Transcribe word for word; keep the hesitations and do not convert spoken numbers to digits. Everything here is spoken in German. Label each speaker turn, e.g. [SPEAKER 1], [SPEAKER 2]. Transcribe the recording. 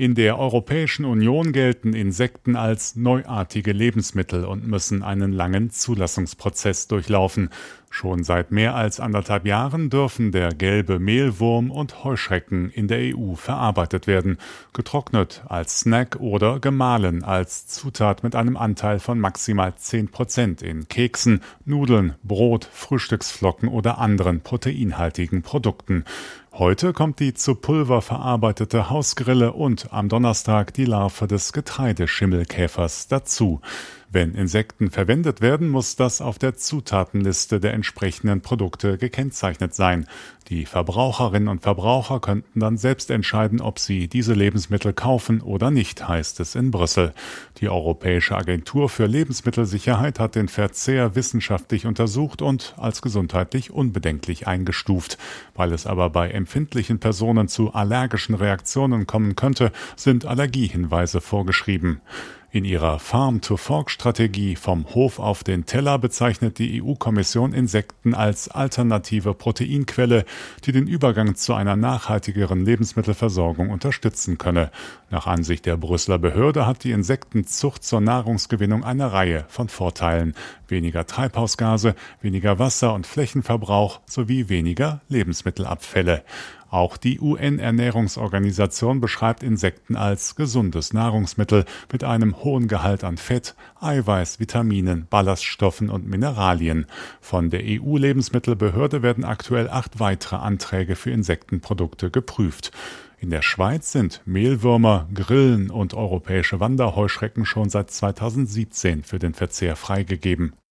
[SPEAKER 1] In der Europäischen Union gelten Insekten als neuartige Lebensmittel und müssen einen langen Zulassungsprozess durchlaufen. Schon seit mehr als anderthalb Jahren dürfen der gelbe Mehlwurm und Heuschrecken in der E U verarbeitet werden, getrocknet als Snack oder gemahlen als Zutat mit einem Anteil von maximal zehn Prozent in Keksen, Nudeln, Brot, Frühstücksflocken oder anderen proteinhaltigen Produkten. Heute kommt die zu Pulver verarbeitete Hausgrille und am Donnerstag die Larve des Getreideschimmelkäfers dazu. Wenn Insekten verwendet werden, muss das auf der Zutatenliste der entsprechenden Produkte gekennzeichnet sein. Die Verbraucherinnen und Verbraucher könnten dann selbst entscheiden, ob sie diese Lebensmittel kaufen oder nicht, heißt es in Brüssel. Die Europäische Agentur für Lebensmittelsicherheit hat den Verzehr wissenschaftlich untersucht und als gesundheitlich unbedenklich eingestuft. Weil es aber bei empfindlichen Personen zu allergischen Reaktionen kommen könnte, sind Allergiehinweise vorgeschrieben. In ihrer Farm-to-Fork-Strategie vom Hof auf den Teller bezeichnet die E U-Kommission Insekten als alternative Proteinquelle, die den Übergang zu einer nachhaltigeren Lebensmittelversorgung unterstützen könne. Nach Ansicht der Brüsseler Behörde hat die Insektenzucht zur Nahrungsgewinnung eine Reihe von Vorteilen: weniger Treibhausgase, weniger Wasser- und Flächenverbrauch sowie weniger Lebensmittelabfälle. Auch die U N-Ernährungsorganisation beschreibt Insekten als gesundes Nahrungsmittel mit einem hohen Gehalt an Fett, Eiweiß, Vitaminen, Ballaststoffen und Mineralien. Von der E U-Lebensmittelbehörde werden aktuell acht weitere Anträge für Insektenprodukte geprüft. In der Schweiz sind Mehlwürmer, Grillen und europäische Wanderheuschrecken schon seit zweitausendsiebzehn für den Verzehr freigegeben.